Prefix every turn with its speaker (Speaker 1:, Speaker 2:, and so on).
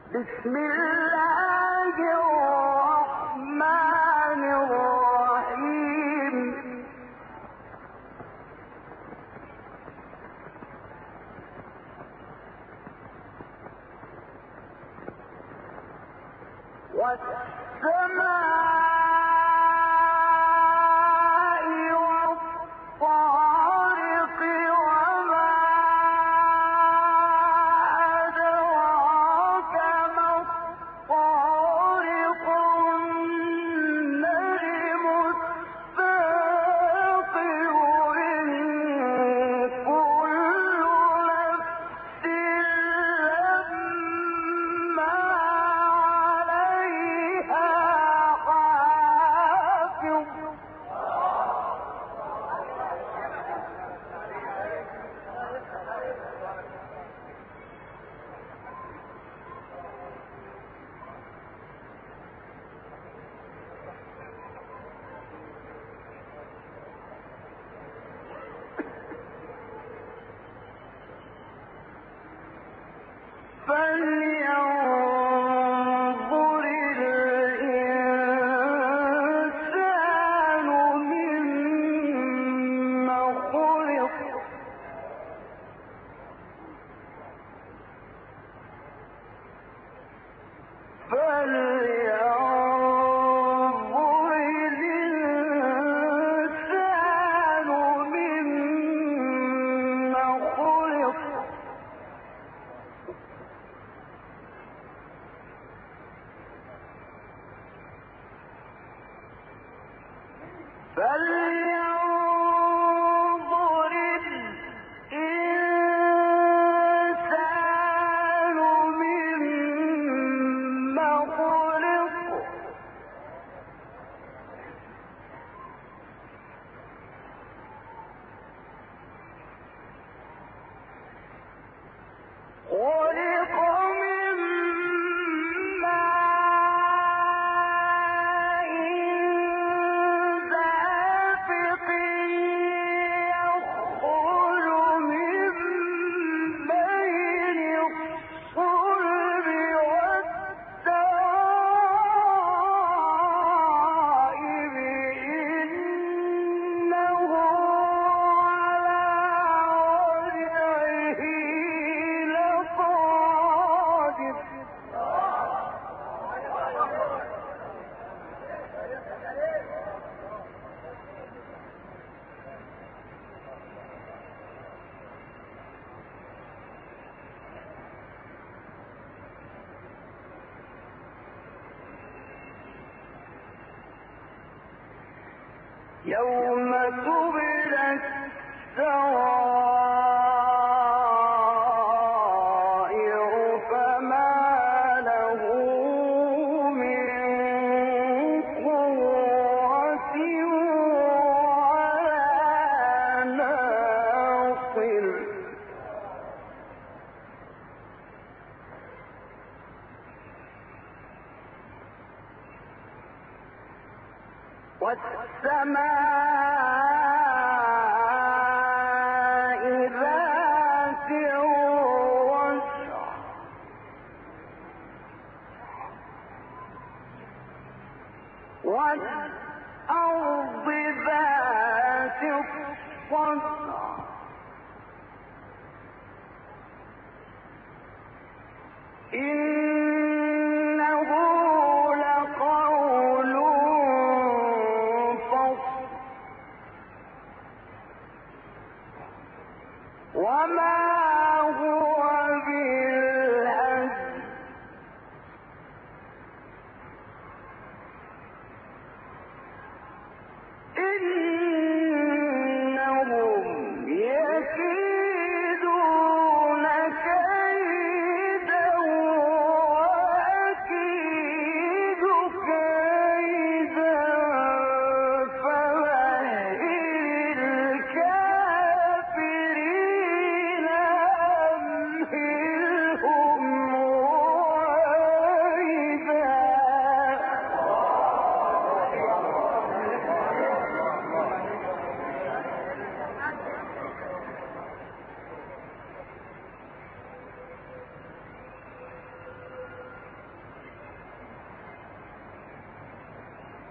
Speaker 1: بسم الله الرحمن الرحيم والسماء والطارق وما أدراك ما الطارق النجم الثاقب إن كل نفس لما عليها حافظ فلينظر الإنسان مما خلق فلينظر الإنسان مما خلق فلينظر الإنسان مما خلق خلق من ماء دافق يخرج من بين الصلب والترائب إنه على رجعه لقادر يوم تبلى السرائر فما له من قوة ولا ناصر والسماء ذات الرجع والأرض ذات الصدع إن